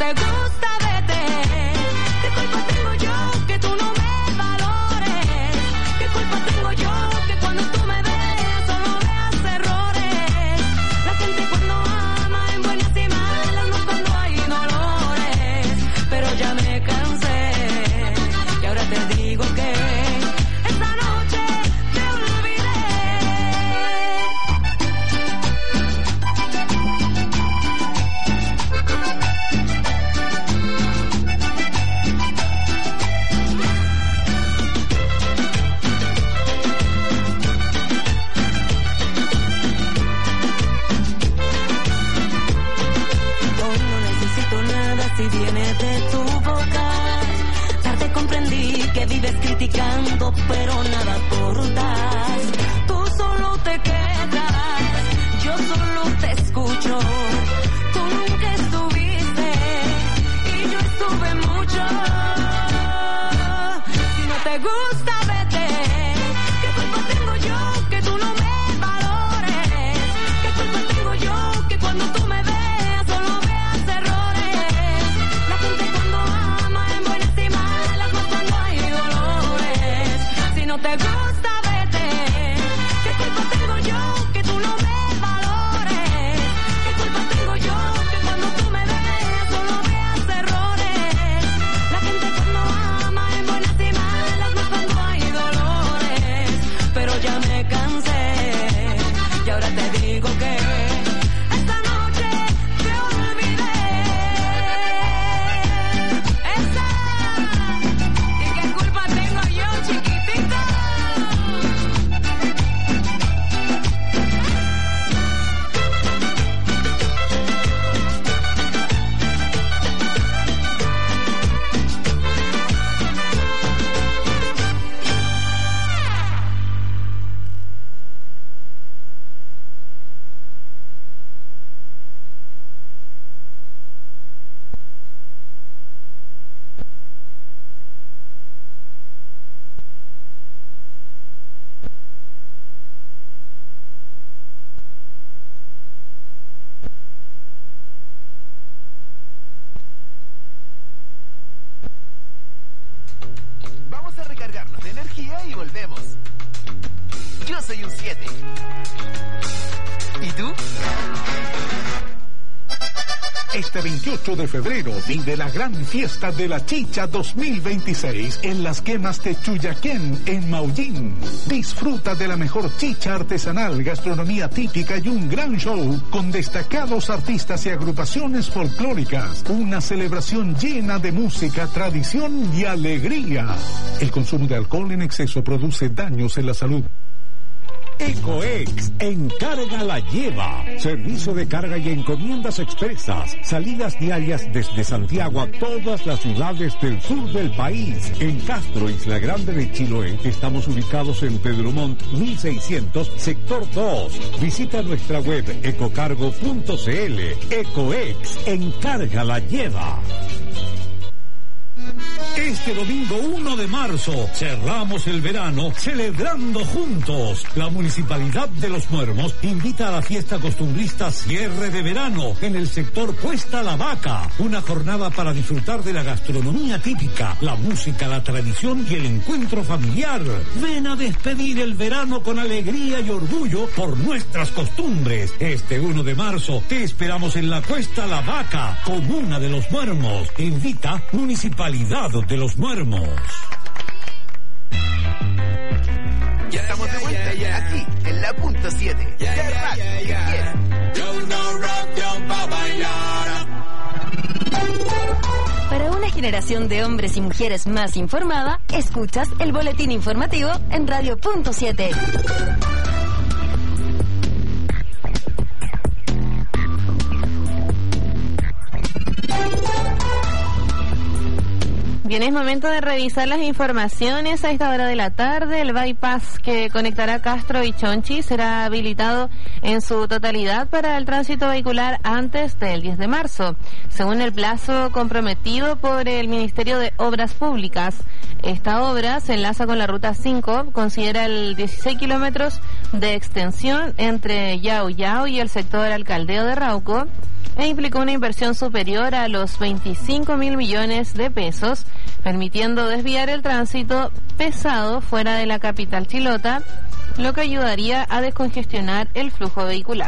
te gusta, vete. ¿Qué culpa tengo yo que tú no me valores? ¿Qué culpa tengo yo que cuando tú me veas solo veas errores? La gente cuando ama en buenas y malas, no cuando hay dolores. Pero ya me cansé y ahora te digo que esta noche te olvidé. Hoy no necesito nada si viene de tu boca. Tarde comprendí que vives criticando, pero nada aportas. Tú solo te quedas, yo solo te escucho. Tú nunca estuviste y yo estuve mucho. Si no te gusta, vete. ¿Qué culpa tengo yo que tú no me valores? ¿Qué culpa tengo yo que cuando tú me veas solo veas errores? La gente cuando ama en buenas y malas, más cuando hay dolores. Si no te gusta, vete. ¿Qué culpa tengo yo que tú no me valores? ¿Qué culpa tengo yo que cuando tú me veas solo veas errores? La gente cuando ama en buenas y malas, más cuando hay dolores. Pero ya me cansé y ahora te digo que esta noche te olvidé. Esa. ¿Y qué culpa tengo yo, chiquitito? Vamos a recargarnos de energía y volvemos. Yo soy un 7. ¿Y tú? Este 28 de febrero vive la gran fiesta de la chicha 2026 en las quemas de Chuyaquén, en Maullín. Disfruta de la mejor chicha artesanal, gastronomía típica y un gran show con destacados artistas y agrupaciones folclóricas. Una celebración llena de música, tradición y alegría. El consumo de alcohol en exceso produce daños en la salud. Ecoex, encarga la lleva. Servicio de carga y encomiendas expresas. Salidas diarias desde Santiago a todas las ciudades del sur del país. En Castro, Isla Grande de Chiloé, estamos ubicados en Pedro Montt 1600, sector 2. Visita nuestra web ecocargo.cl. Ecoex, encarga la lleva. Este domingo 1 de marzo cerramos el verano celebrando juntos. La Municipalidad de Los Muermos invita a la fiesta costumbrista Cierre de Verano en el sector Puesta la Vaca. Una jornada para disfrutar de la gastronomía típica, la música, la tradición y el encuentro familiar. Ven a despedir el verano con alegría y orgullo por nuestras costumbres. Este 1 de marzo te esperamos en la Puesta la Vaca, comuna de Los Muermos. Invita Municipalidad de Los Muermos. Ya estamos de vuelta, aquí, en la punto 7. Para una generación de hombres y mujeres más informada, escuchas el boletín informativo en Radio Punto 7. Bien, es momento de revisar las informaciones a esta hora de la tarde. El bypass que conectará Castro y Chonchi será habilitado en su totalidad para el tránsito vehicular antes del 10 de marzo, según el plazo comprometido por el Ministerio de Obras Públicas. Esta obra se enlaza con la Ruta 5, considera el 16 kilómetros de extensión entre Yao Yao y el sector Alcaldeo de Rauco, e implicó una inversión superior a los 25.000 millones de pesos, permitiendo desviar el tránsito pesado fuera de la capital chilota, lo que ayudaría a descongestionar el flujo vehicular.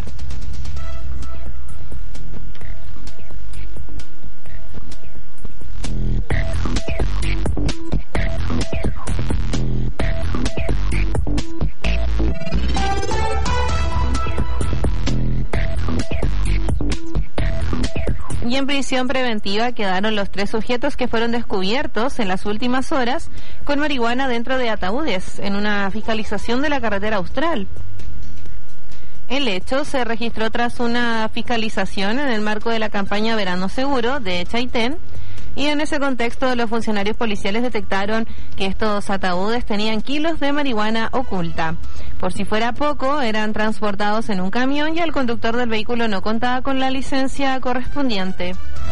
Y en prisión preventiva quedaron los 3 sujetos que fueron descubiertos en las últimas horas con marihuana dentro de ataúdes en una fiscalización de la carretera austral. El hecho se registró tras una fiscalización en el marco de la campaña Verano Seguro de Chaitén, y en ese contexto los funcionarios policiales detectaron que estos ataúdes tenían kilos de marihuana oculta. Por si fuera poco, eran transportados en un camión y el conductor del vehículo no contaba con la licencia correspondiente.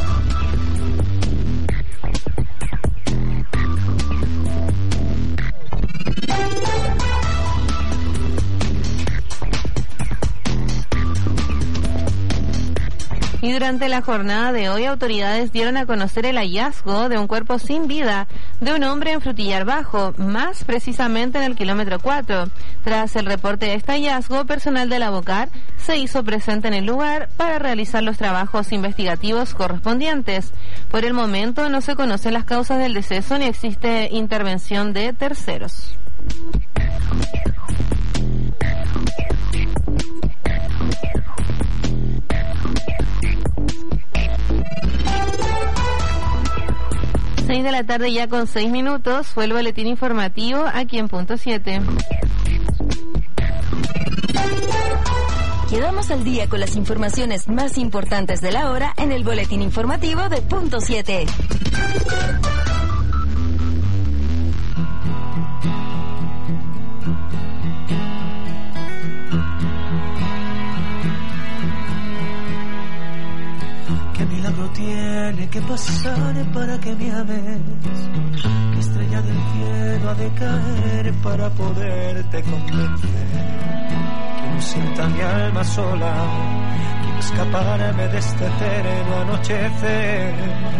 Y durante la jornada de hoy, autoridades dieron a conocer el hallazgo de un cuerpo sin vida de un hombre en Frutillar Bajo, más precisamente en el kilómetro 4. Tras el reporte de este hallazgo, personal de la BOCAR se hizo presente en el lugar para realizar los trabajos investigativos correspondientes. Por el momento no se conocen las causas del deceso ni existe intervención de terceros. De la tarde ya con 6 minutos, fue el boletín informativo aquí en Punto 7. Quedamos al día con las informaciones más importantes de la hora en el boletín informativo de Punto 7. ¿Qué milagro tiene que pasar para que me ames? ¿Qué estrella del cielo ha de caer para poderte convencer? Quiero sienta mi alma sola, quiero escaparme de este eterno anochecer.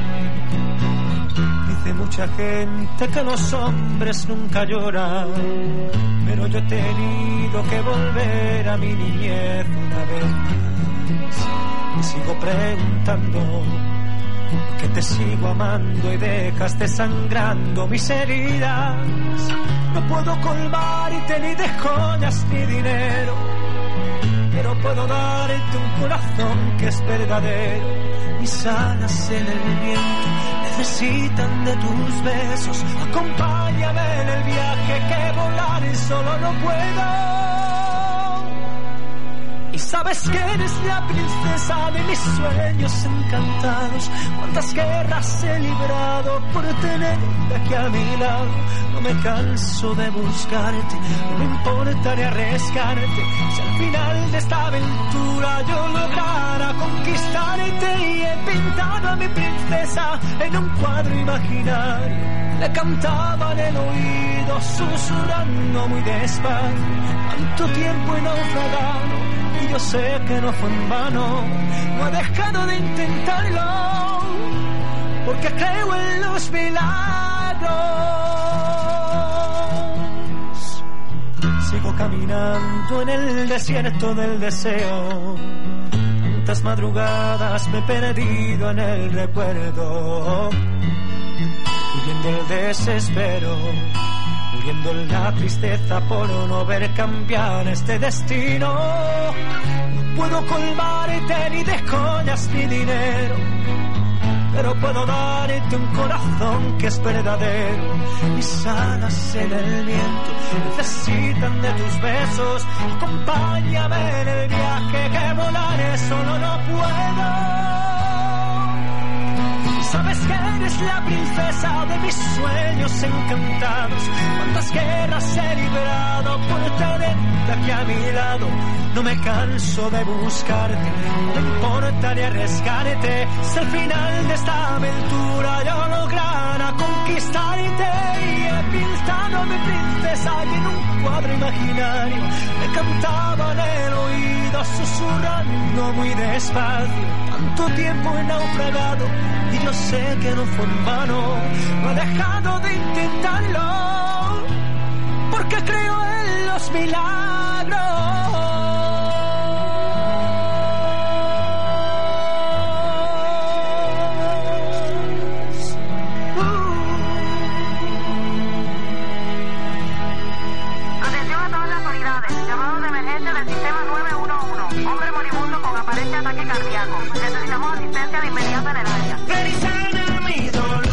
Dice mucha gente que los hombres nunca lloran, pero yo he tenido que volver a mi niñez una vez más. Me sigo preguntando por qué te sigo amando y dejas desangrando mis heridas. No puedo colmarte ni de joyas ni dinero, pero puedo darte un corazón que es verdadero. Mis alas en el viento necesitan de tus besos. Acompáñame en el viaje que volar solo no puedo. Y sabes que eres la princesa de mis sueños encantados. Cuántas guerras he librado por tenerte aquí a mi lado. No me canso de buscarte, no me importaría arriesgarte. Si al final de esta aventura yo lograra conquistarte. Y he pintado a mi princesa en un cuadro imaginario. Le cantaba en el oído susurrando muy despacio. Tanto tiempo he naufragado y yo sé que no fue en vano. No he dejado de intentarlo porque creo en los milagros. Sigo caminando en el desierto del deseo. Tantas madrugadas me he perdido en el recuerdo, huyendo el desespero, huyendo la tristeza por no ver cambiar este destino. No puedo colmarte ni de joyas ni dinero, pero puedo darte un corazón que es verdadero. Mis alas en el viento necesitan de tus besos. Acompáñame en el viaje que volaré solo no puedo. Sabes que eres la princesa de mis sueños encantados. Cuántas guerras he librado por tenerte aquí a mi lado. No me canso de buscarte, no me importa ni arriesgarte. Si al final de esta aventura yo lograra conquistarte. Y he pintado a mi princesa y en un cuadro imaginario me cantaba en el oído susurrando muy despacio. Tanto tiempo he naufragado y yo sé que no fue en vano. No he dejado de intentarlo porque creo en los milagros. Ataque cardíaco. Necesitamos asistencia de inmediato en el área. Sana mi dolor.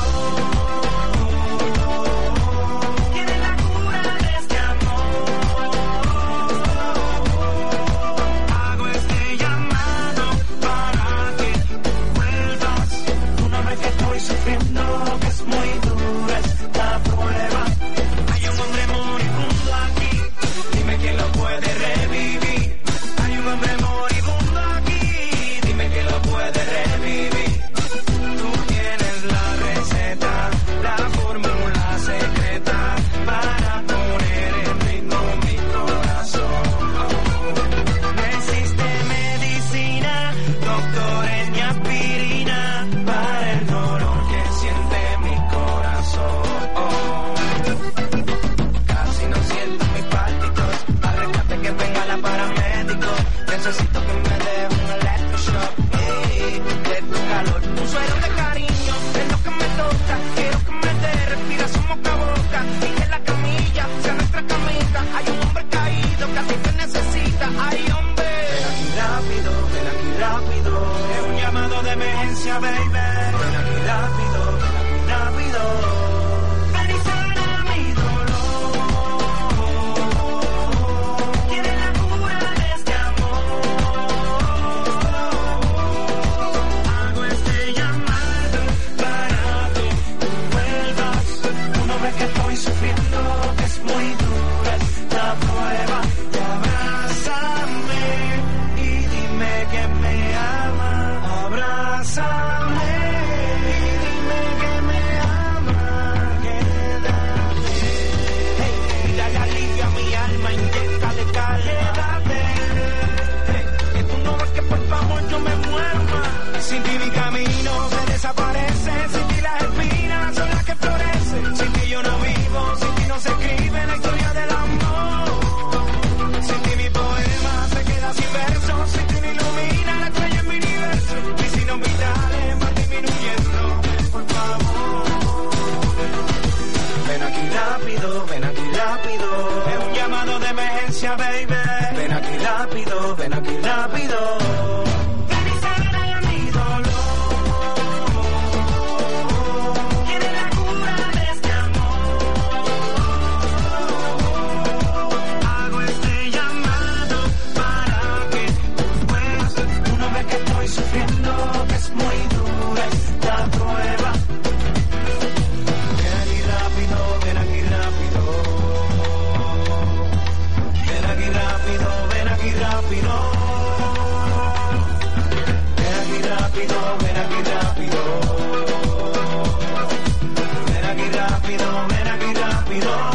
Tiene la cura de este amor. Hago este llamado para que vuelvas. Una vez que estoy sufriendo, que es muy dura esta prueba. Hay un hombre moribundo aquí. Dime quién lo puede revivir. Hay un hombre moribundo aquí. Que lo puede revivir. Tú tienes la receta, la fórmula secreta para poner en ritmo mi corazón. No existe medicina, doctores ni aspirina para el dolor que siente mi corazón. Casi no siento mis pálpitos, arréglate que venga la paramédico. Necesito que me dé un electroshock de tu calor. Un suero de cariño es lo que me toca. Quiero que me dé respiración boca a boca. Y que la camilla sea nuestra camita. Hay un hombre caído que a ti te necesita. Ay, hombre. Ven aquí rápido, ven aquí rápido. Es un llamado de emergencia, baby. Ven aquí rápido, ven aquí rápido. Ven y sana mi dolor. Tiene la cura de este amor. Hago este llamado para que vuelvas. Una vez que estoy sufriendo, que es muy dura esta prueba. Y abrázame y dime que me ama. Abrázame y dime que me ama. Quédate. Hey, dale alivio a mi alma, inyéctale calidad. Hey, que tú no ves que por favor yo me muero más. Sin ti mi camino se desaparece. Sin ti las espinas son las que florecen. Sin ti yo no vivo, sin ti no se escribe la historia del amor. Sin ti mi poema se queda sin versos. Sin ti me ilumina la estrella en mi universo. Mis signos vitales van disminuyendo. Por favor, ven aquí rápido, ven aquí rápido. Es un llamado de emergencia, baby. Ven aquí rápido, ven aquí rápido. Ven y sana mi dolor. Tiene la cura de este amor. Hago este llamado para que vuelvas. Una vez que estoy sufriendo, que es muy dura esta prueba. Ven aquí rápido, ven aquí rápido. Ven aquí rápido, ven aquí rápido. Ven aquí rápido, ven aquí rápido. Ven aquí rápido, ven aquí rápido.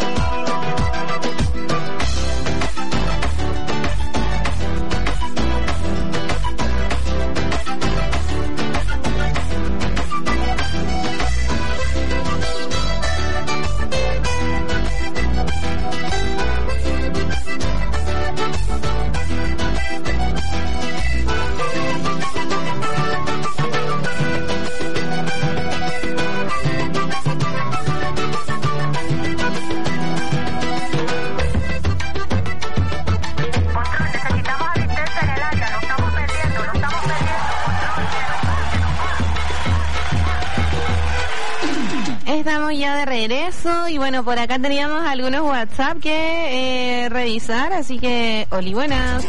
Estamos ya de regreso y bueno, por acá teníamos algunos WhatsApp que revisar, así que, Oli, buenas.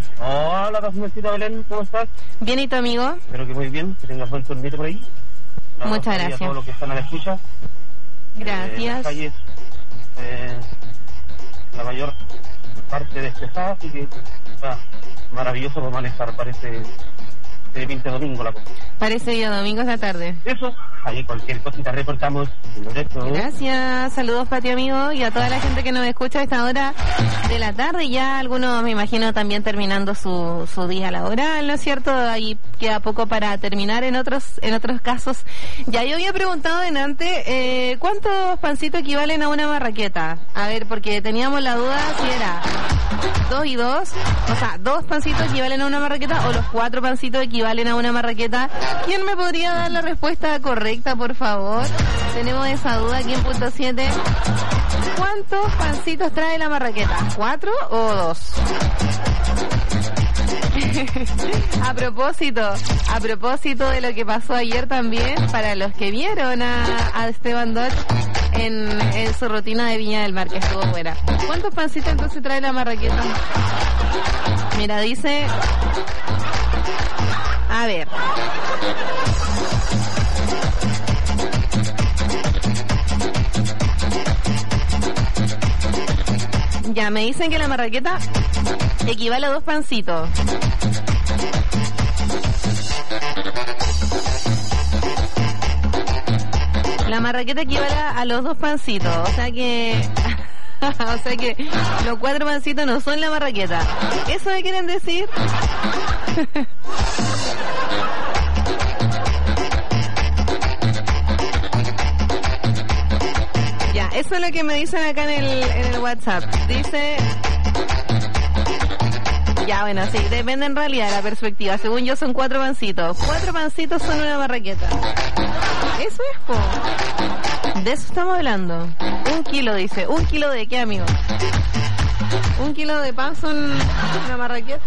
Hola, señorita Belén, ¿cómo estás? Bien, ¿y tu amigo? Espero que muy bien, que tengas buen tornito por ahí. Muchas gracias. A todos los que están a la escucha. Gracias. Las calles, la mayor parte despejada, así que está maravilloso para manejar, parece 20 domingo la cosa. Parece día domingo esta tarde. Eso, ahí cualquier cosita reportamos en directo. Gracias, saludos Patio amigo y a toda la gente que nos escucha a esta hora de la tarde, ya algunos me imagino también terminando su día laboral, ¿no es cierto? Ahí queda poco para terminar en otros casos. Ya yo había preguntado delante, ¿cuántos pancitos equivalen a una marraqueta? A ver, porque teníamos la duda si era 2 y 2, o sea, 2 pancitos equivalen a una marraqueta o los 4 pancitos equivalen a una marraqueta. ¿Quién me podría dar la respuesta correcta, por favor? Tenemos esa duda aquí en punto 7. ¿Cuántos pancitos trae la marraqueta? ¿4 o 2? A propósito de lo que pasó ayer también, para los que vieron a Esteban Dodge en su rutina de Viña del Mar, que estuvo buena. ¿Cuántos pancitos entonces trae la marraqueta? Mira, dice... A ver. Ya, me dicen que la marraqueta equivale a 2 pancitos. La marraqueta equivale a los 2 pancitos, o sea que... O sea que los 4 pancitos no son la marraqueta. ¿Eso me quieren decir? Ya, eso es lo que me dicen acá en el WhatsApp. Dice... Ya, bueno, sí, depende en realidad de la perspectiva. Según yo son 4 pancitos. 4 pancitos son una marraqueta. Eso es, po. De eso estamos hablando. 1 kilo, dice. ¿1 kilo de qué, amigo? 1 kilo de pan son una marraqueta.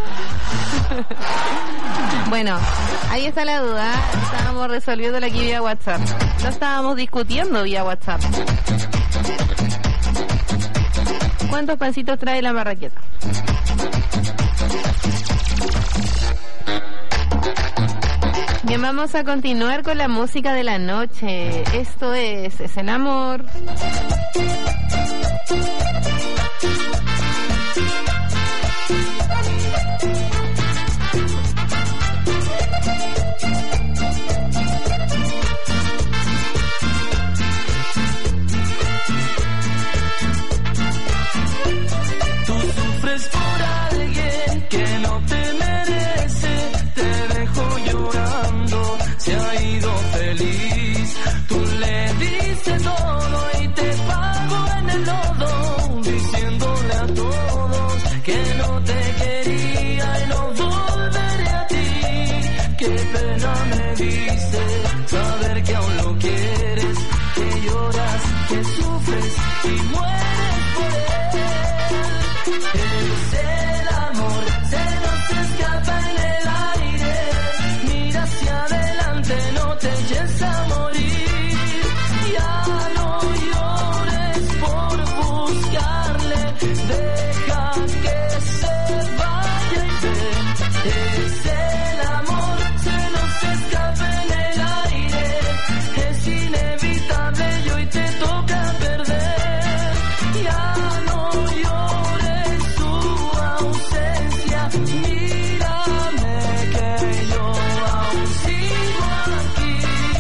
Bueno, ahí está la duda. Estábamos resolviéndola aquí vía WhatsApp. Lo estábamos discutiendo vía WhatsApp. ¿Cuántos pancitos trae la marraqueta? Bien, vamos a continuar con la música de la noche. Esto es el amor. Tú sufres por alguien que no te merece, te dejó llorando, se ha ido feliz. Tú le dices todo y te pago en el lodo, diciéndole a todos que no te quería y no volveré a ti. Qué pena me dice saber que aún lo quieres, que lloras, que sufres y mueres por él. Es el amor, se nos escapa en el aire. Mira hacia adelante, no te eches a morir. Ya no llores por buscarle, deja que se vaya y ve. Es el amor, se nos escapa en el aire. Es inevitable y hoy te toca perder. Ya no llores su ausencia, mírame que yo aún sigo aquí.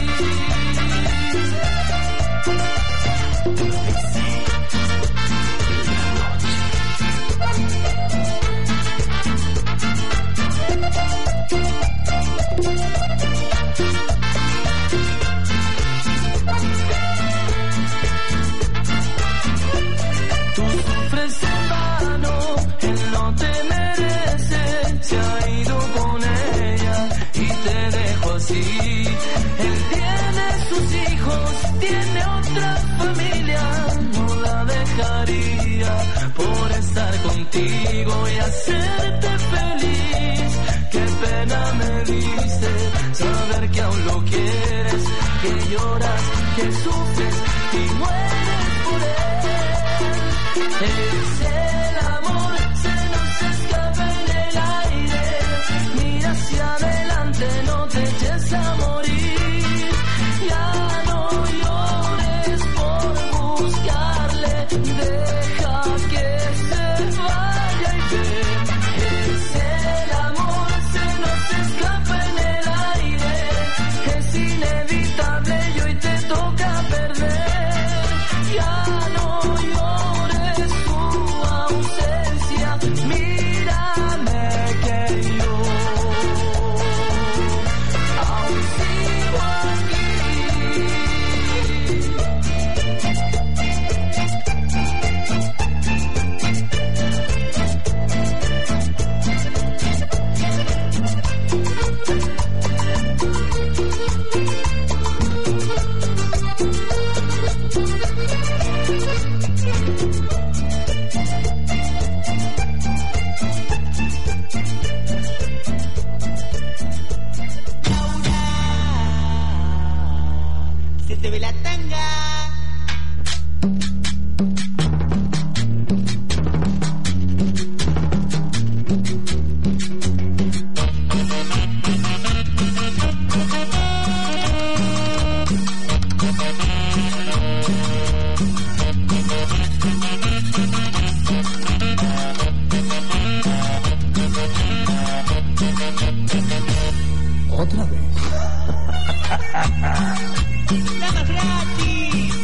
Tú sufres en vano, él no te merece, se ha ido con ella y te dejó así. Él tiene sus hijos, tiene otra familia, no la dejaría por estar contigo y hacerte feliz. Qué pena me dice saber que aún lo quieres, que lloras, que sufres y mueres por él. Es el amor, se nos escapa en el aire. Mira hacia adelante, no te eches a morir. Ya Otra vez. Nada gratis.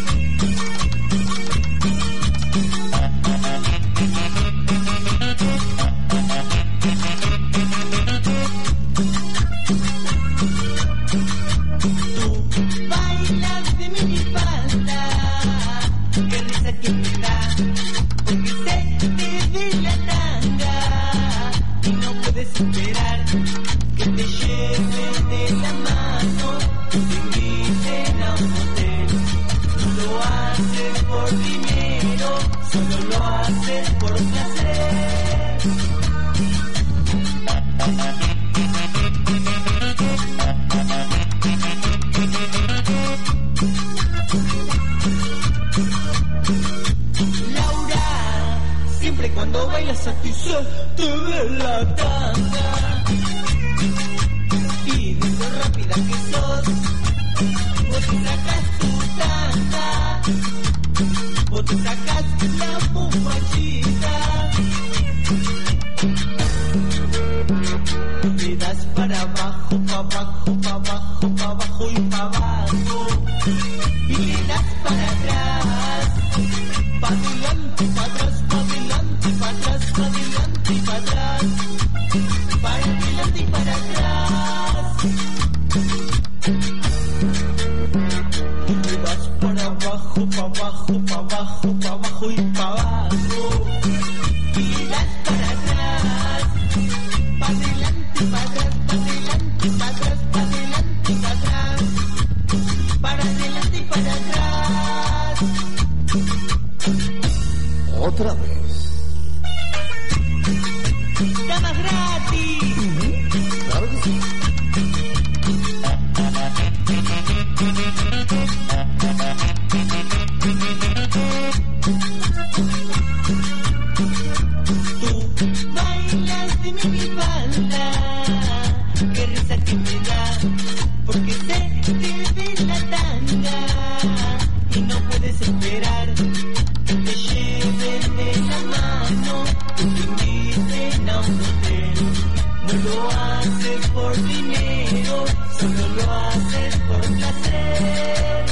Tú bailas de minifalda, qué risa que me da, porque se te ve la tanga y no puedes esperar que te lleven de la mano, que te inviten a un hotel. No lo haces por dinero, solo lo haces por placer. Laura, siempre cuando bailas a ti se te ve la tanga. Y de lo rápida que sos, vos te sacas tu tanga, vos te sacas la bombachita, le das para abajo, para abajo, para abajo, para abajo y para abajo, y le das para atrás, para adelante, para atrás, para adelante, para atrás, para adelante y para atrás, para adelante y para atrás. Le das para abajo, para abajo, para abajo, para abajo y para abajo, y le das para atrás, para adelante, para atrás, para adelante, para atrás, para adelante, para atrás, para adelante y para atrás. Otra vez. Damas gratis. Claro que sí. Tú bailas de minifalda, qué risa que me da, porque se te ve la tanga y no puedes esperar que te lleven de la mano, que te inviten a un hotel. No lo haces por dinero, solo lo haces por placer.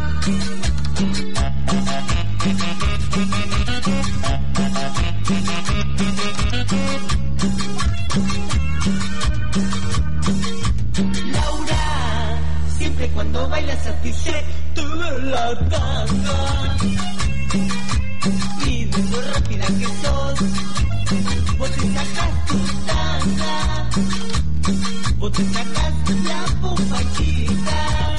Laura, siempre cuando bailas a ti se te ve la tanga. Y de lo rápida que sos, vos te sacas tu tanga, vos te sacas la bombachita,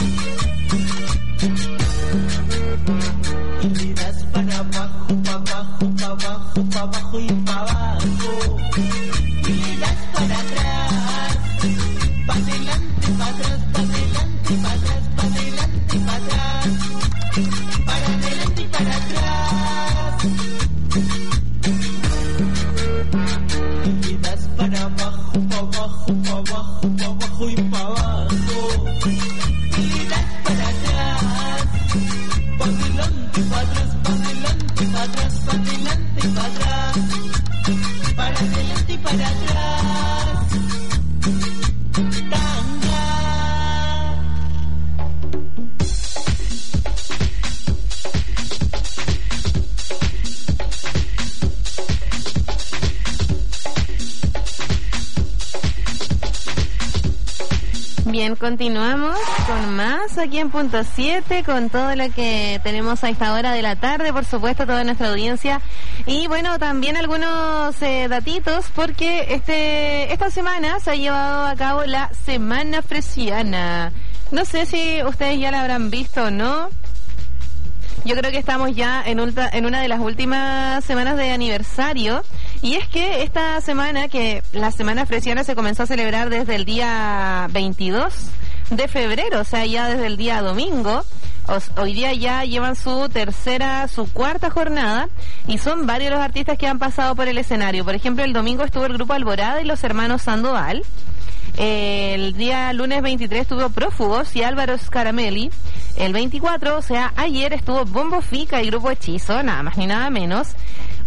y le das para abajo, para abajo, para abajo, para abajo y para abajo, y le das para atrás, para adelante, para atrás, para adelante, para atrás, para adelante, para atrás, para adelante y para atrás. Y le das para abajo, para abajo, para abajo, para abajo y para abajo, y le das para atrás, para adelante, para atrás, para adelante, para atrás, para adelante, para atrás, para adelante y para atrás. Tanga. Bien, continuamos con más aquí en Punto 7, con todo lo que tenemos a esta hora de la tarde, por supuesto, toda nuestra audiencia. Y bueno, también algunos datitos, porque esta semana se ha llevado a cabo la Semana Fresiana. No sé si ustedes ya la habrán visto o no. Yo creo que estamos ya en una de las últimas semanas de aniversario. Y es que esta semana, que la Semana Fresiana se comenzó a celebrar desde el día 22 de febrero, o sea, ya desde el día domingo. Hoy día ya llevan su cuarta jornada, y son varios los artistas que han pasado por el escenario. Por ejemplo, el domingo estuvo el grupo Alborada y los hermanos Sandoval. El día lunes 23 estuvo Prófugos y Álvaro Scaramelli. El 24, o sea, ayer estuvo Bombo Fica y Grupo Hechizo, nada más ni nada menos.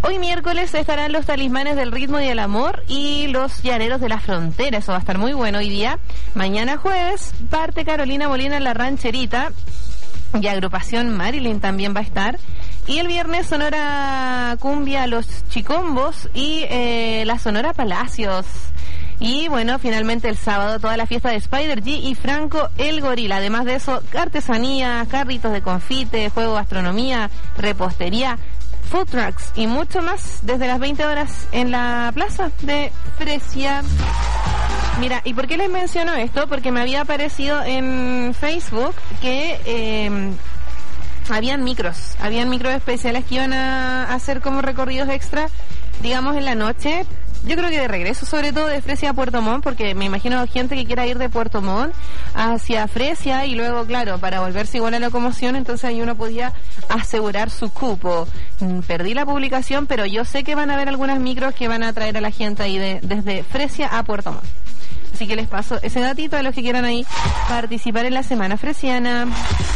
Hoy miércoles estarán los Talismanes del Ritmo y el Amor y los Llaneros de la Frontera. Eso va a estar muy bueno hoy día. Mañana jueves parte Carolina Molina en la Rancherita y Agrupación Marilyn también va a estar. Y el viernes Sonora Cumbia, los Chicombos y la Sonora Palacios. Y bueno, finalmente el sábado toda la fiesta de Spider G y Franco el Gorila. Además de eso, artesanía, carritos de confite, juego, gastronomía, repostería, food trucks y mucho más desde las 20 horas en la plaza de Fresia. Mira, ¿y por qué les menciono esto? Porque me había aparecido en Facebook que habían micros especiales que iban a hacer como recorridos extra, digamos, en la noche. Yo creo que de regreso, sobre todo de Fresia a Puerto Montt, porque me imagino gente que quiera ir de Puerto Montt hacia Fresia y luego, claro, para volverse igual a la locomoción, entonces ahí uno podía asegurar su cupo. Perdí la publicación, pero yo sé que van a haber algunas micros que van a traer a la gente ahí desde Fresia a Puerto Montt. Así que les paso ese datito a los que quieran ahí participar en la Semana Fresiana.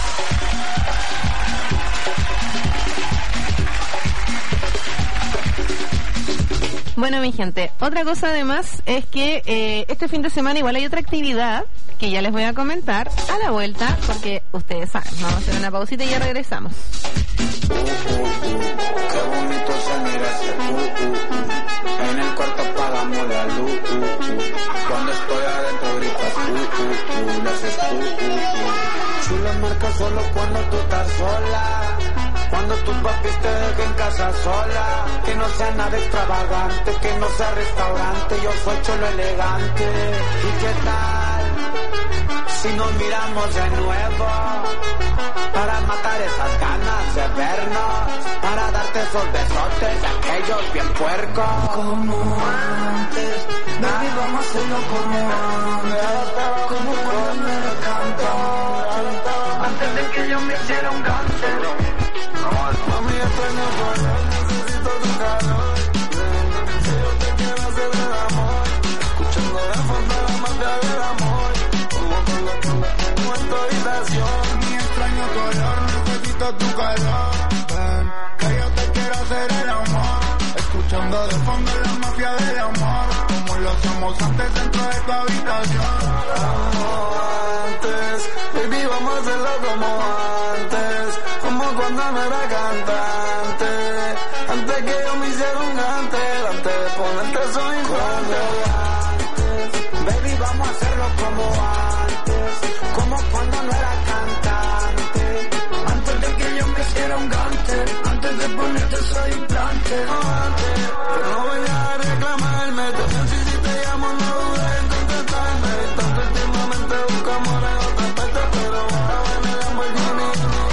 Bueno, mi gente, otra cosa además es que este fin de semana igual hay otra actividad que ya les voy a comentar a la vuelta, porque ustedes saben, vamos a hacer una pausita y ya regresamos. Qué bonito se mira ese en el cuarto apagamos la luz cuando estoy adentro gritas le haces chula marca solo cuando tú estás sola. Cuando tus papis te dejen en casa sola, que no sea nada extravagante, que no sea restaurante, yo soy cholo elegante. ¿Y qué tal si nos miramos de nuevo? Para matar esas ganas de vernos, para darte esos besotes de aquellos bien puercos. Como antes, baby, vamos a hacerlo como antes, como cuando me lo canto, antes de que yo me hiciera un gante. Mami, extraño tu olor, necesito tu calor. Si yo te quiero hacer el amor, escuchando de fondo la mafia del amor. Como con tu habitación. Mami, extraño tu olor, necesito tu calor. Ven, que yo te quiero hacer el amor, escuchando de fondo la mafia del amor. Como lo hacíamos antes dentro de tu habitación. Como antes, baby, vamos a hacerlo como antes. Como cuando no era cantante, antes que yo me hiciera un gantel, antes de ponerte soy grande. Baby, vamos a hacerlo como antes, como cuando no era cantante, antes de que yo me hiciera un gantel, antes de ponerte soy implante. Pero no vengas a reclamarme, si te llamo no dudes en contestarme, tanto últimamente busco amor en otra parte, pero ahora ven el Lamborghini.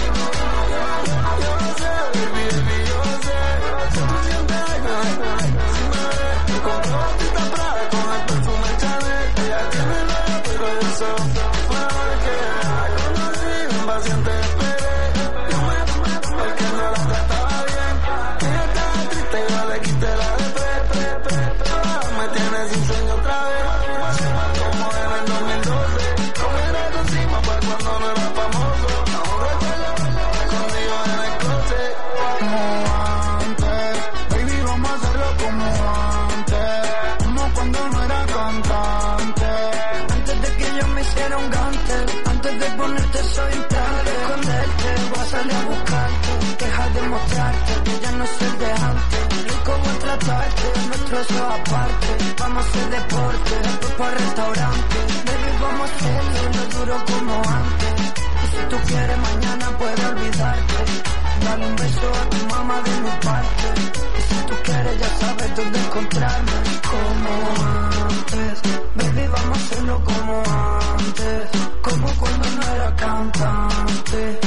Soy implante, esconderte, voy a salir a buscarte, deja de mostrarte, que ya no soy de antes, rico voy a tratarte, nuestro eso aparte, vamos a hacer deporte, después para restaurante, baby vamos a hacerlo, no duro como antes, y si tú quieres mañana puedes olvidarte, dale un beso a tu mamá de mi parte, y si tú quieres ya sabes dónde encontrarme, como antes, baby vamos a hacerlo como antes, como cuando no era cantante.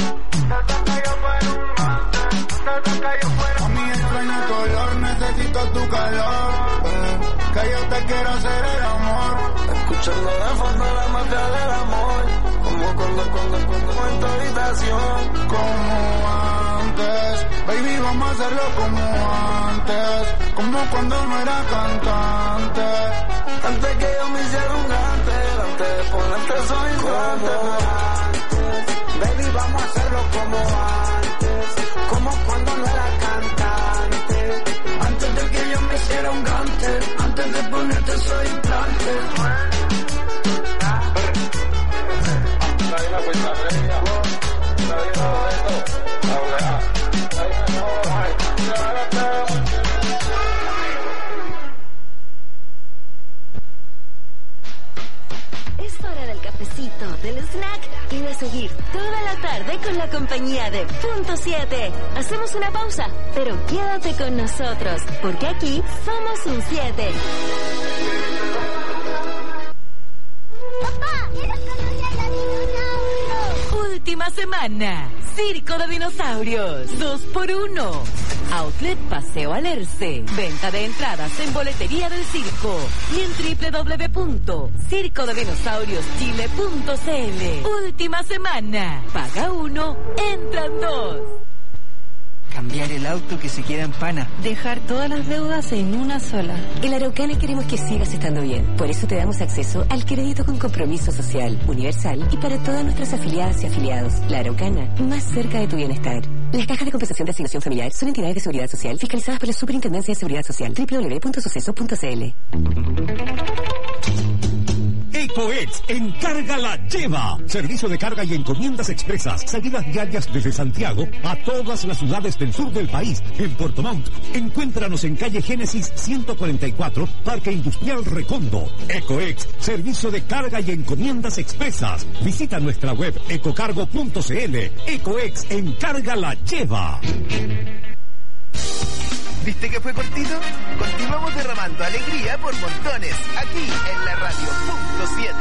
A mí extraño tu olor, necesito tu calor. Que yo te quiero hacer el amor, escuchando de fondo la mafia del amor. Como cuando en tu habitación. Como antes, baby, vamos a hacerlo como antes. Como cuando no era cantante, antes que yo me hiciera un gantel, antes de ponerte soy como antes, baby, vamos a hacerlo como antes, como cuando no era cantante, si era un gánster, antes de ponerte soy implante. Es hora del cafecito, del snack y de seguir toda la tarde con la compañía de Punto 7. Hacemos una pausa, pero quédate con nosotros, porque aquí somos un 7. ¡Papá! ¡Quiero conocer a dinosaurios! Última semana, Circo de Dinosaurios, 2x1. Outlet Paseo Alerce. Venta de entradas en boletería del circo y en www.circodedinosaurioschile.cl. Última semana. Paga 1, entran 2. Cambiar el auto que se queda en pana. Dejar todas las deudas en una sola. En La Araucana queremos que sigas estando bien. Por eso te damos acceso al crédito con compromiso social, universal y para todas nuestras afiliadas y afiliados. La Araucana, más cerca de tu bienestar. Las cajas de compensación de asignación familiar son entidades de seguridad social fiscalizadas por la Superintendencia de Seguridad Social. www.suceso.cl. EcoEx Encarga la Lleva. Servicio de carga y encomiendas expresas. Salidas diarias desde Santiago a todas las ciudades del sur del país. En Puerto Montt. Encuéntranos en calle Génesis 144, Parque Industrial Recondo. EcoEx, servicio de carga y encomiendas expresas. Visita nuestra web ecocargo.cl. EcoEx Encarga la Lleva. ¿Viste que fue cortito? Continuamos derramando alegría por montones, aquí en la radio Punto 7.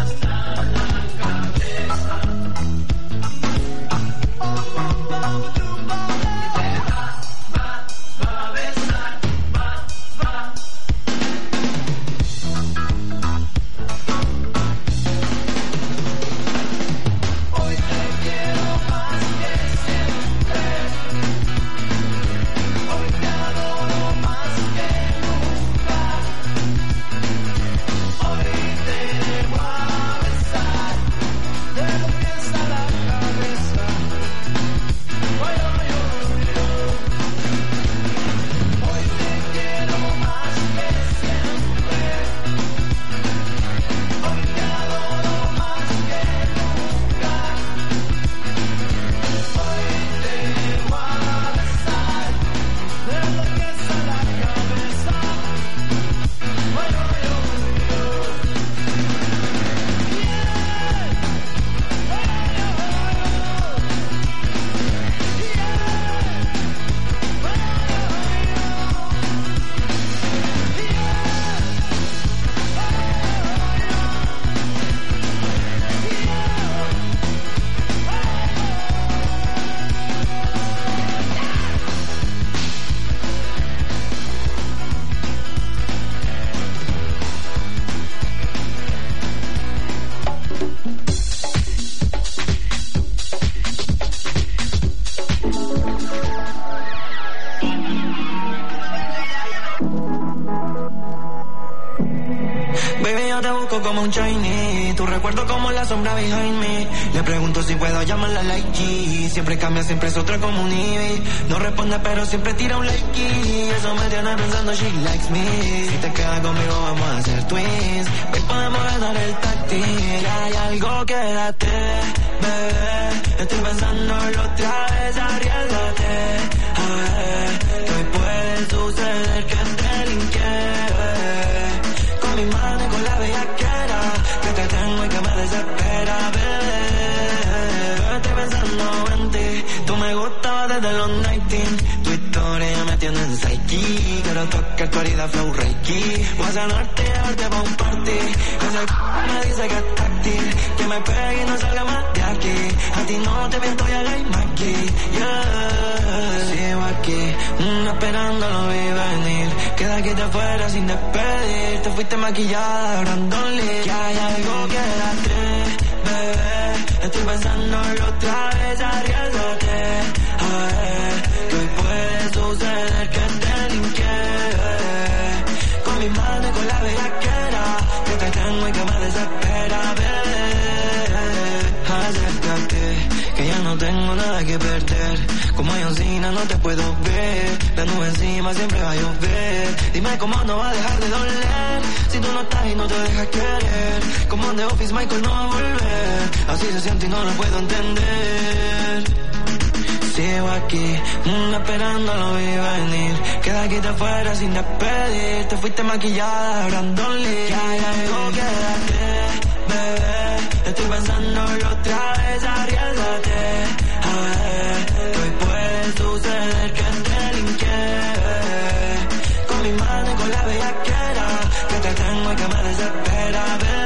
Oh, loco como un Chinese. Tu recuerdo como la sombra behind me. Le pregunto si puedo llamarla like G. Siempre cambia, siempre es otra como un Ivy. No responde pero siempre tira un likey. Eso me tiene pensando she likes me. Si te quedas conmigo vamos a hacer twins. Hoy podemos ganar el táctil. Hay algo, quédate, bebé. Estoy pensándolo otra vez, arriesgate. A ver, que hoy puede suceder que te linquee. Con mi mano y con la bellaquera que te tengo y que me desespera, bebé. Estoy pensando en ti. Tú me gustabas desde los 19. Tu historia me tiene en psyche. Quiero tocar tu herida flow reiki. Voy a sanarte y llevarte pa' un party. Ese me dice que es táctil. Que me pegue y no salga más de aquí. A ti no te miento y hagáis aquí. Yeah. Sigo aquí, esperando lo vi venir. Queda aquí de afuera sin despedir. Te fuiste maquillada, Brandon Lee. Que hay algo que date, bebé. Estoy pensándolo otra vez, arriesgate. A ver, que hoy puede suceder que te linquee. Con mi mano y con la bellaquera que te tengo y que me desespera, bebé. Acércate, que ya no tengo nada que perder. Como Johncina no te puedo ver. La nube encima siempre va a llover. Dime cómo no va a dejar de doler. Si tú no estás y no te dejas querer. Como en The Office Michael no va a volver. Así se siente y no lo puedo entender. Sigo aquí, esperando lo vi venir. Queda aquí de afuera sin despedir. Te fuiste maquillada, Brandon Lee. Que hay algo, quédate, bebé. Estoy pensándolo otra vez, arriesgate. A ver, que hoy puede suceder que te linquee. Con mi mano y con la bellaquera que te tengo y que me desespera, bebé.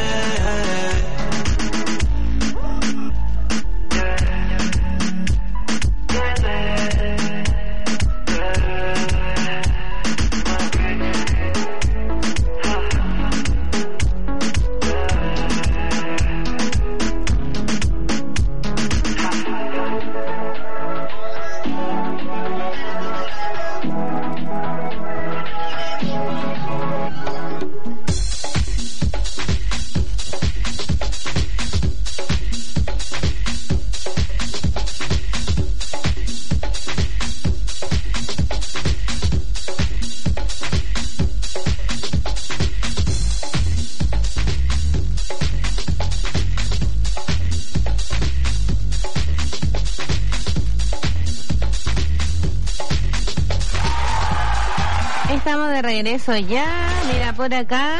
Estamos de regreso ya, mira por acá.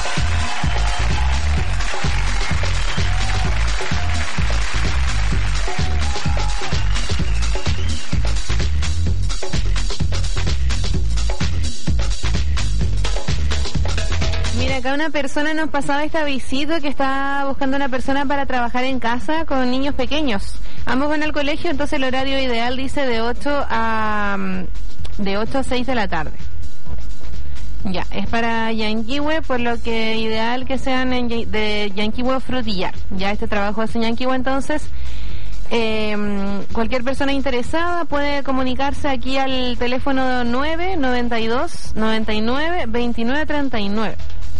Mira, acá una persona nos pasaba este avisito que está buscando una persona para trabajar en casa con niños pequeños. Ambos van al colegio, entonces el horario ideal dice de 8 a 6 de la tarde. Ya, es para Yanquihue, por lo que ideal que sean de Yanquihue Frutillar. Ya este trabajo es en Yanquihue, entonces cualquier persona interesada puede comunicarse aquí al teléfono 992 99 29 39.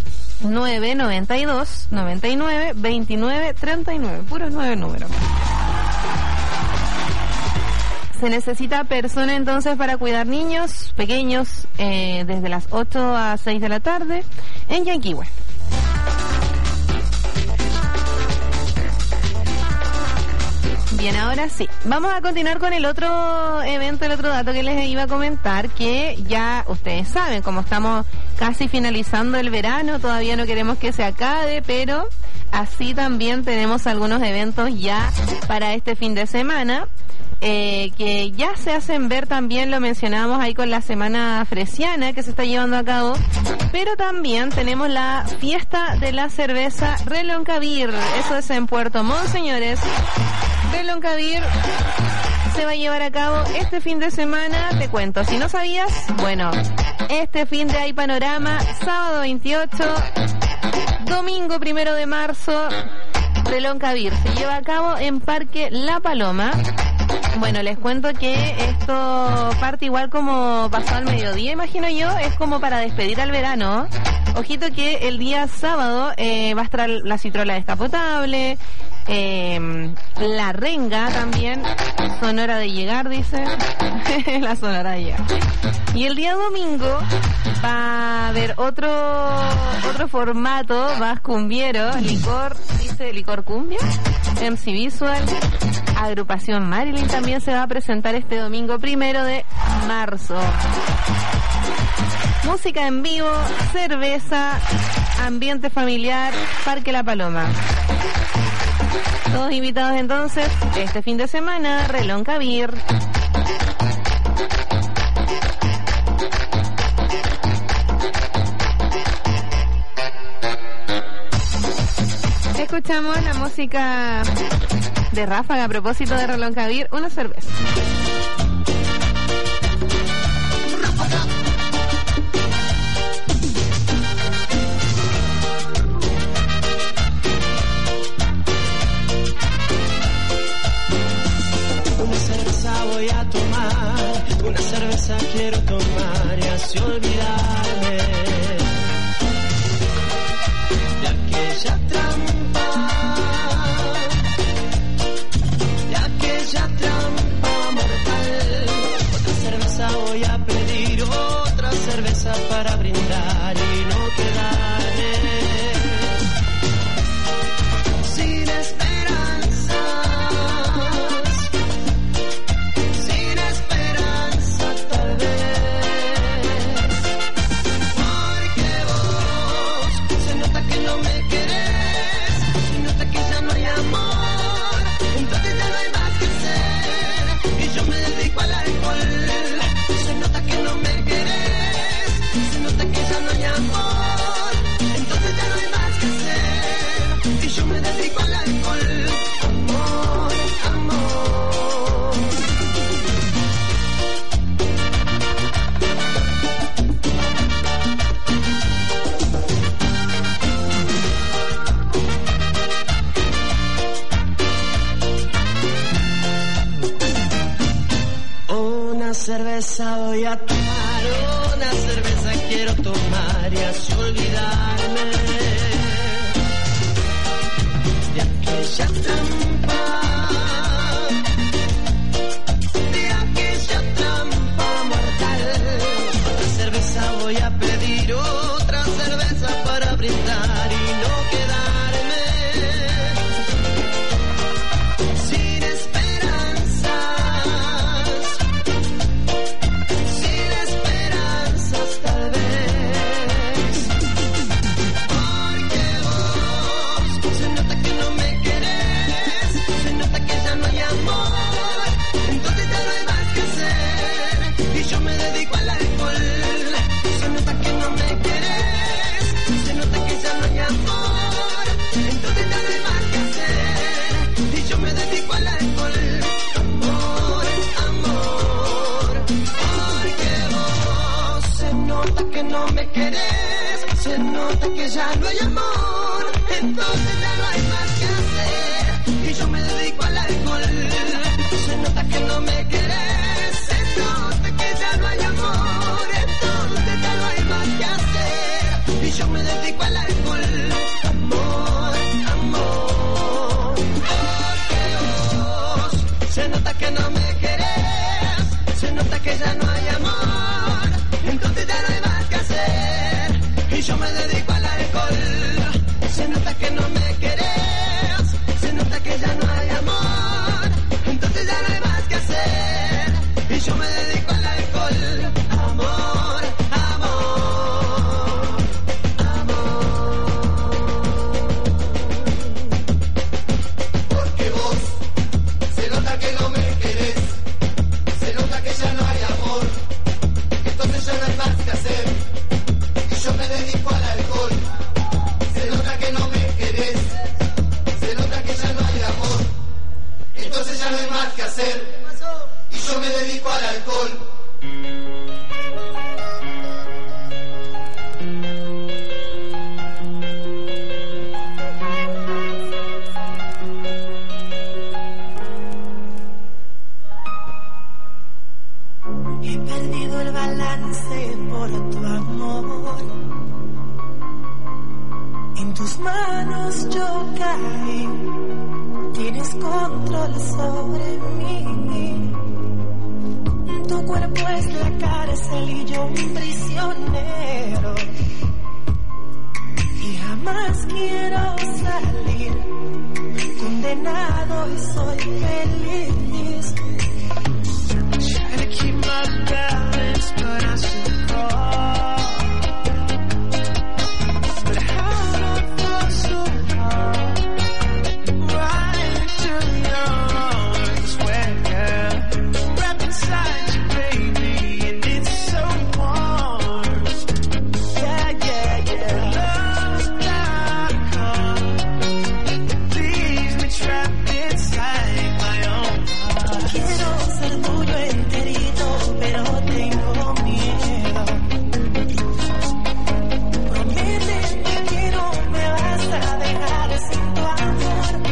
992 99 29 39. Puros 9 números. Se necesita persona entonces para cuidar niños pequeños desde las 8 a 6 de la tarde en Yanquihue. Bien, ahora sí. Vamos a continuar con el otro evento, el otro dato que les iba a comentar, que ya ustedes saben, como estamos casi finalizando el verano, todavía no queremos que se acabe, pero así también tenemos algunos eventos ya para este fin de semana. Que ya se hacen ver también, lo mencionábamos ahí con la Semana Fresiana que se está llevando a cabo, pero también tenemos la fiesta de la cerveza Reloncavir, eso es en Puerto Montt, señores. Reloncavir se va a llevar a cabo este fin de semana, te cuento, si no sabías, bueno, este fin de hay panorama, sábado 28, domingo 1 de marzo, Reloncavir se lleva a cabo en Parque La Paloma. Bueno, les cuento que esto parte igual como pasó al mediodía, imagino yo, es como para despedir al verano. Ojito que el día sábado va a estar la citrola descapotable, la renga también, sonora de llegar, dice. La sonora de llegar. Y el día domingo va a haber otro formato más cumbiero, licor, dice licor cumbia, MC Visual, agrupación Marilyn también se va a presentar este domingo 1 de marzo. Música en vivo, cerveza, ambiente familiar, Parque La Paloma. Todos invitados entonces este fin de semana, Relonca Beer. Escuchamos la música de Ráfaga a propósito de Relonca Beer, una cerveza. Voy a tomar, una cerveza quiero tomar y así olvidarme de aquella trampa mortal. Otra cerveza voy a pedir, otra cerveza para brindar y no quedarme sin esperanza. Cerveza voy a tomar, una cerveza quiero tomar y así olvidarme de aquella trampa mortal. Otra cerveza voy a pedir, otra cerveza para brindar y no quedarme sin esperanza. Tal vez, porque vos se nota que no me querés, se nota que ya no hay amor, entonces ya no hay más que hacer y yo me dedico al alcohol. Se nota que no me querés, se nota que ya no hay amor, entonces ya no hay más que hacer y yo me dedico al alcohol. Amor, amor, porque vos se nota que no me querés, se nota que ya no hay amor, entonces ya no hay más que hacer y yo me dedico al alcohol. Se nota que no me querés, se nota que ya no hay amor, entonces ya no hay más que hacer y yo me dedico al alcohol. Amor, amor, porque vos se nota que no me querés, se nota que ya no hay amor, entonces ya no hay más que hacer y yo me dedico al alcohol. Se nota que no me querés, se nota que ya no hay amor, entonces ya no hay más que hacer y yo me dedico al alcohol. Amor, amor, amor. Porque vos se nota que no me querés, se nota que ya no hay amor, entonces ya no hay más que hacer y yo me dedico al alcohol. Se nota que no me querés, se nota que ya no hay amor, entonces ya no hay más que hacer y yo me dedico al alcohol. He perdido el balance por tu amor. tus manos yo caí, tienes control sobre mí. Tu cuerpo es la cárcel y yo un prisionero. Y jamás quiero salir, condenado y soy feliz. Try to keep my balance, but I should fall. But how do I fall so hard? Right into your arms, where wrapped inside you, baby, and it's so warm. Yeah, yeah, yeah. Love.com leaves me trapped inside my own heart. Quiero ser tuyo enterito, pero tengo miedo. Prométeme que no me vas a dejar sin tu amor.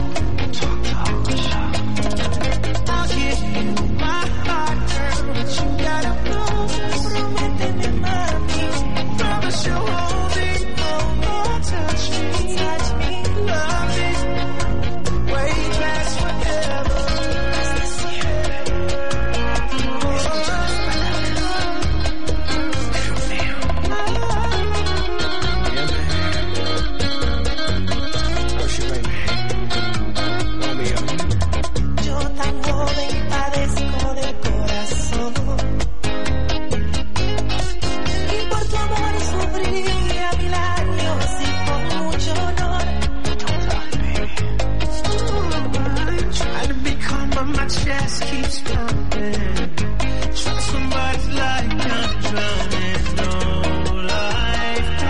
I'll give you my heart, girl, but you gotta know. Prométeme, mami. Promise you'll hold me, no more touch me, love me, way past forever. Yo tan joven padezco del corazón, y por tu amor sufriría 1000 años y con mucho honor. Trying to be calm, but my chest keeps pumping. Trust somebody's like I'm drowning, no life.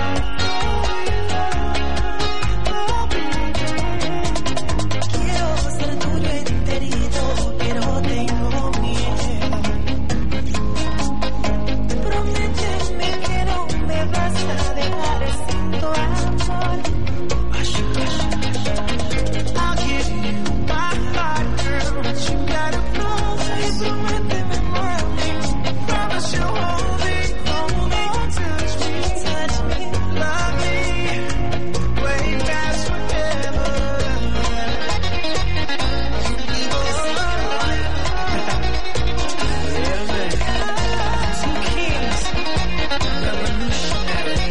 Quiero ser tuyo enterito, pero tengo miedo. Prométeme que no me vas a dejar sin tu amor. I'll give you my heart, girl, but you gotta know. Say, prométeme, mami. Promise you'll hold me, no more touch me, love me, way past forever. Two kings, revolutionary.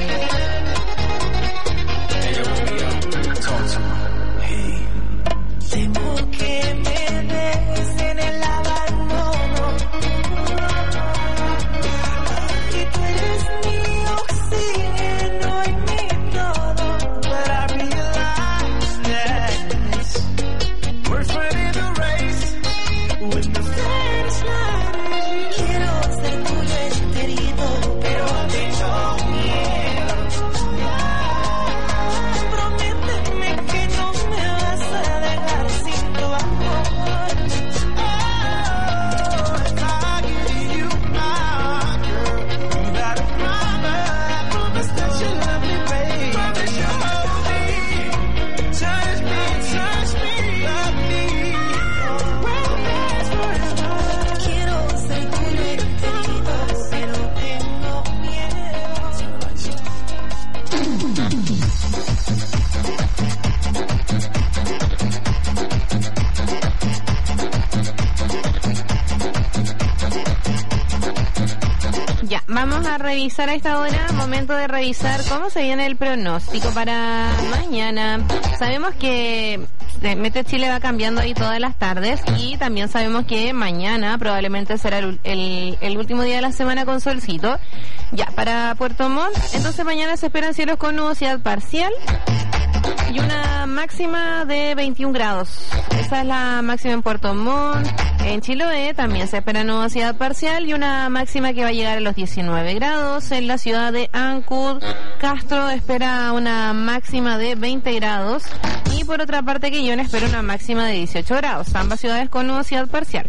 Temo que me des en el abandono, y tú eres mi oxígeno y mi todo. But I realize that we're running the race with the finish line. Quiero ser tuyo enterito, pero tengo miedo. Prométeme que no me vas a dejar sin tu amor. If I give you my heart, girl, you gotta promise that you love me, babe. Promise you'll hold me, touch me, love me, well past forever. Quiero ser tuyo enterito, pero tengo miedo. Ya, vamos a revisar a esta hora, momento de revisar cómo se viene el pronóstico para mañana. Sabemos que Mete Chile va cambiando ahí todas las tardes y también sabemos que mañana probablemente será el último día de la semana con solcito. Ya, para Puerto Montt, entonces mañana se esperan cielos con nubosidad parcial y una máxima de 21 grados. Esa es la máxima en Puerto Montt. En Chiloé también se espera nubosidad parcial y una máxima que va a llegar a los 19 grados. En la ciudad de Ancud, Castro espera una máxima de 20 grados. Y por otra parte, Quillón espera una máxima de 18 grados. Ambas ciudades con nubosidad parcial.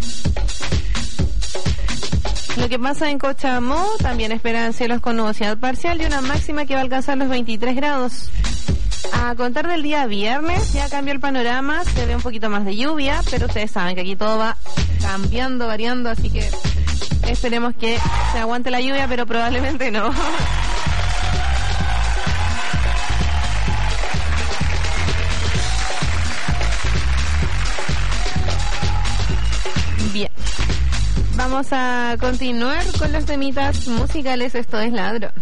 Lo que pasa en Cochamó, también esperan cielos con nubosidad parcial y una máxima que va a alcanzar los 23 grados. A contar del día viernes ya cambió el panorama, se ve un poquito más de lluvia, pero ustedes saben que aquí todo va cambiando, variando, así que esperemos que se aguante la lluvia, pero probablemente no. Bien. Vamos a continuar con los temitas musicales. Esto es Ladrón.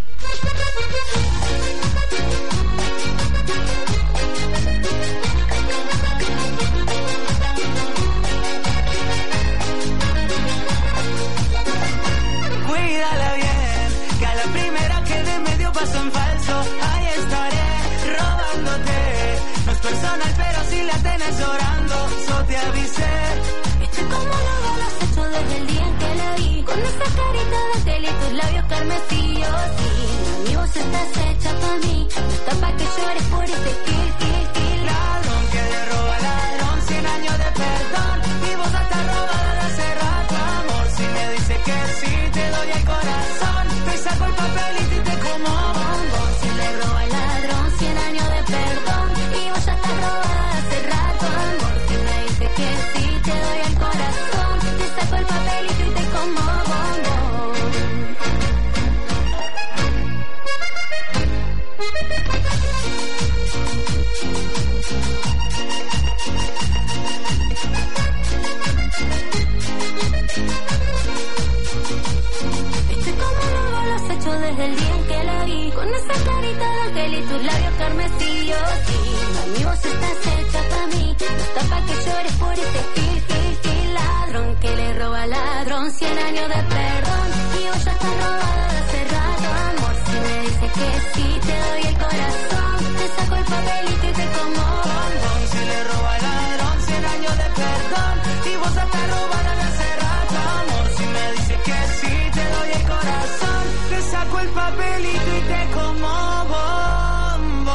Cuídala bien, que a la primera que de medio paso en falso, ahí estaré robándote. No es personal, pero si la tenés llorando, yo te avisé. Estoy como loco, lo has hecho desde el día en que la vi. Con esa carita de tele y tus labios carmesíos. Sí, mi voz estás hecha pa' mí. No está pa' que llores por este kill. Ladrón que le roba al ladrón, 100 años de perdón. Mi voz está robada de hace rato, amor. Si me dice que sí, te doy el corazón. Te saco el papelito y te como bombón. Si le roba al ladrón, 100 años de perdón. Y vos ya estás robada de hace rato, amor. Si me dice que sí, te doy el corazón. Te saco el papelito y te como bombón. Estoy como loco, lo has hecho desde el día en que la vi. Con esa carita de ángel y tus labios carmesíos. Sí, mi voz estás hecha pa' mí. No está pa' que llores por este kill. Ladrón que le roba al ladrón, 100 años de perdón. Y vos ya estás robada de hace rato, amor. Si me dices que sí, te doy el corazón. Te saco el papelito y te como bombón. Si le roba al ladrón, 100 años de perdón. Y vos ya estás robada de hace rato, amor. Si me dices que sí, te doy el corazón. Te saco el papelito y te como bombón.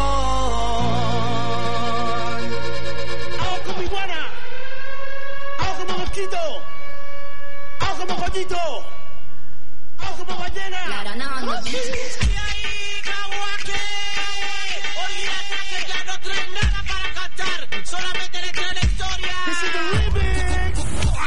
Hago como iguana, hago como mosquito, hago como pollito, hago como ballena. Olvídate que ya no traes nada para cantar, solamente le trae la historia. This is the remix.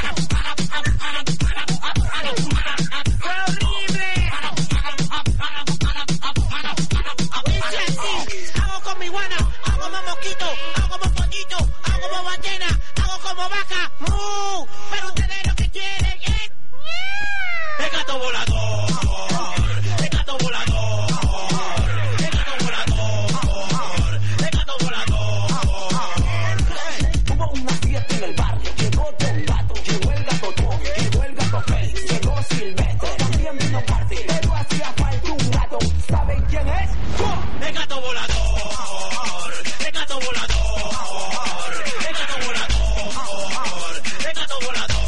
Hago como iguana, hago como mosquito, hago como pollito, hago como ballena, hago como vaca, pero ustedes lo que quieren es el gato volador, el gato volador, el gato volador, el gato volador. Hubo una fiesta en el barrio, llegó Don Gato, llegó el gato Tom, llegó el gato Félix, llegó Silvestre, también vino Party, pero hacía falta un gato. ¿Saben quién es? El gato volador, el gato volador, el gato volador, el gato volador.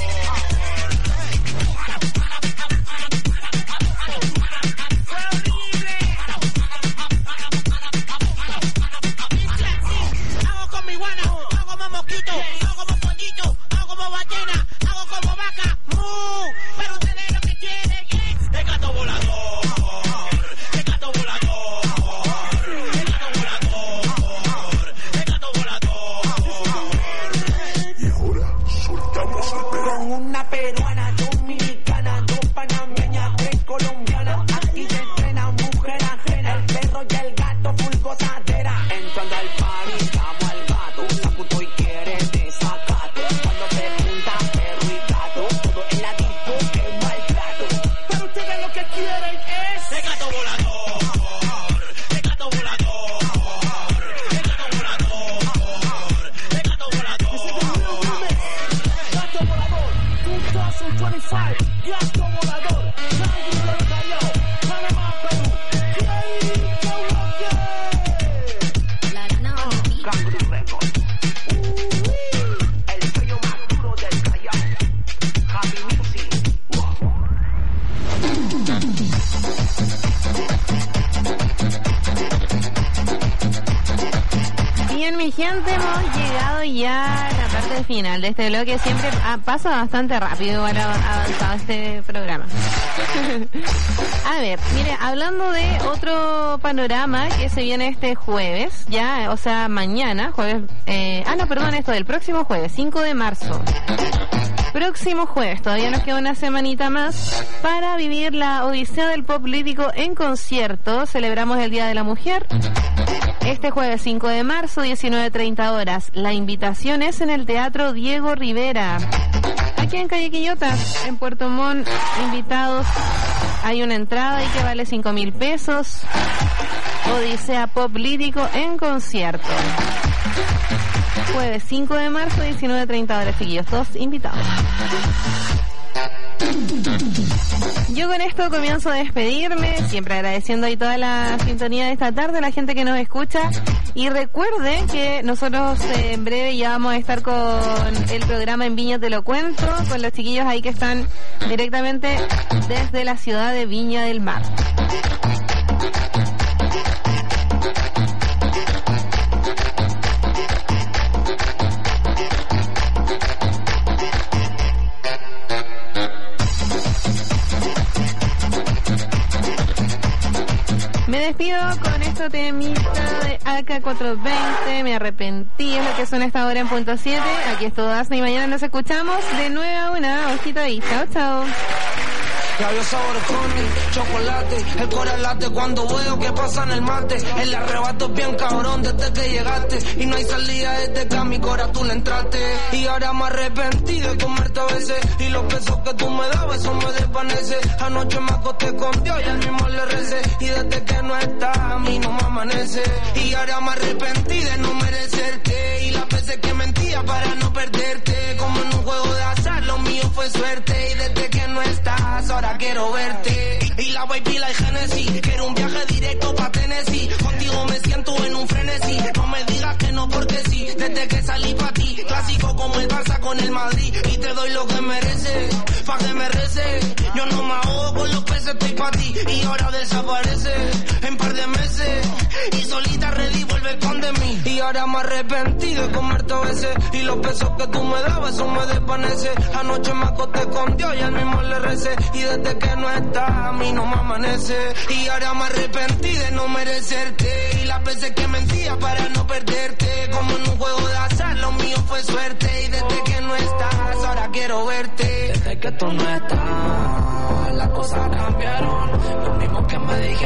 Hago como iguana, hago como mosquito, hago como pollito, hago como ballena, hago como vaca, pero ustedes lo que quieren es el gato volador, el gato volador, el gato volador, el gato volador. Y ahora soltamos el perro. Con una peruana, dominicana, dos panameñas, tres colombianas. Aquí se entrena mujer ajena, el perro y el gato full gozadera. Entrando al party, llamo al gato, sacudo y quiere desacato. Cuando pregunta perro y gato, todo en la disco que maltrato. Pero ustedes lo que quieren es El gato volador, el gato volador, el gato volador, el gato volador. gato volador, 2025, gato volador, Canguro del Callao, Panamá, Perú. Canguro Records. El sello más duro del Callao. Happy Music. Bien, mi gente, hemos llegado ya a la parte final de este bloque. Siempre pasa bastante rápido, igual avanzado este programa. A ver, mire, hablando de otro panorama que se viene este jueves, ya, o sea, mañana, jueves, esto del próximo jueves, 5 de marzo. Próximo jueves, todavía nos queda una semanita más para vivir la Odisea del Pop Lírico en concierto. Celebramos el Día de la Mujer. Este jueves 5 de marzo, 19:30 horas. La invitación es en el Teatro Diego Rivera. aquí en Calle Quillota, en Puerto Montt, invitados. Hay una entrada y que vale 5.000 pesos. Odisea Pop Lírico en concierto. Jueves 5 de marzo, 19:30 horas, chiquillos, todos invitados. Yo con esto comienzo a despedirme, siempre agradeciendo ahí toda la sintonía de esta tarde, la gente que nos escucha. Y recuerde que nosotros en breve ya vamos a estar con el programa En Viña Te Lo Cuento, con los chiquillos ahí que están directamente desde la ciudad de Viña del Mar. Me despido con esta temita de AK420, me arrepentí, es lo que suena esta hora en punto 7. Aquí es todo Asna y mañana nos escuchamos de 9 a 1. Ojito ahí, chao, chao. Labio sabor con chocolate, el corazón late cuando veo que pasa en el mate. El arrebato es bien cabrón desde que llegaste y no hay salida desde que a mi corazón tú le entraste. Y ahora me arrepentí de comerte a veces y los besos que tú me dabas eso me desvanece. Anoche me acosté con Dios y al mismo le recé y desde que no está a mí no me amanece. Y ahora me arrepentí de no merecerte y las veces que mentía para no perderte. Como en un juego de azar lo mío fue suerte y desde que no estás ahora quiero verte. Y la baby la Genesis, quiero un viaje directo pa' Tennessee. Contigo me siento en un frenesí. No me digas que no porque sí, desde que salí pa' ti. Clásico como el Barça con el Madrid. Y te doy lo que mereces, pa' que me reces. Yo no me ahogo con los peces, estoy pa' ti. Y ahora desaparece en par de meses. Y solita ready vuelve con de mí. Y ahora me arrepentí de comerte a veces y los besos que tú me dabas eso me desvanece. Anoche me acosté con Dios y al mismo le recé y desde que no está a mí no me amanece. Y ahora me arrepentí de no merecerte y las veces que mentía para no perderte. Como en un juego de azar lo mío fue suerte y desde que no estás ahora quiero verte. Desde que tú no estás las cosas cambiaron. Lo mismo que me dije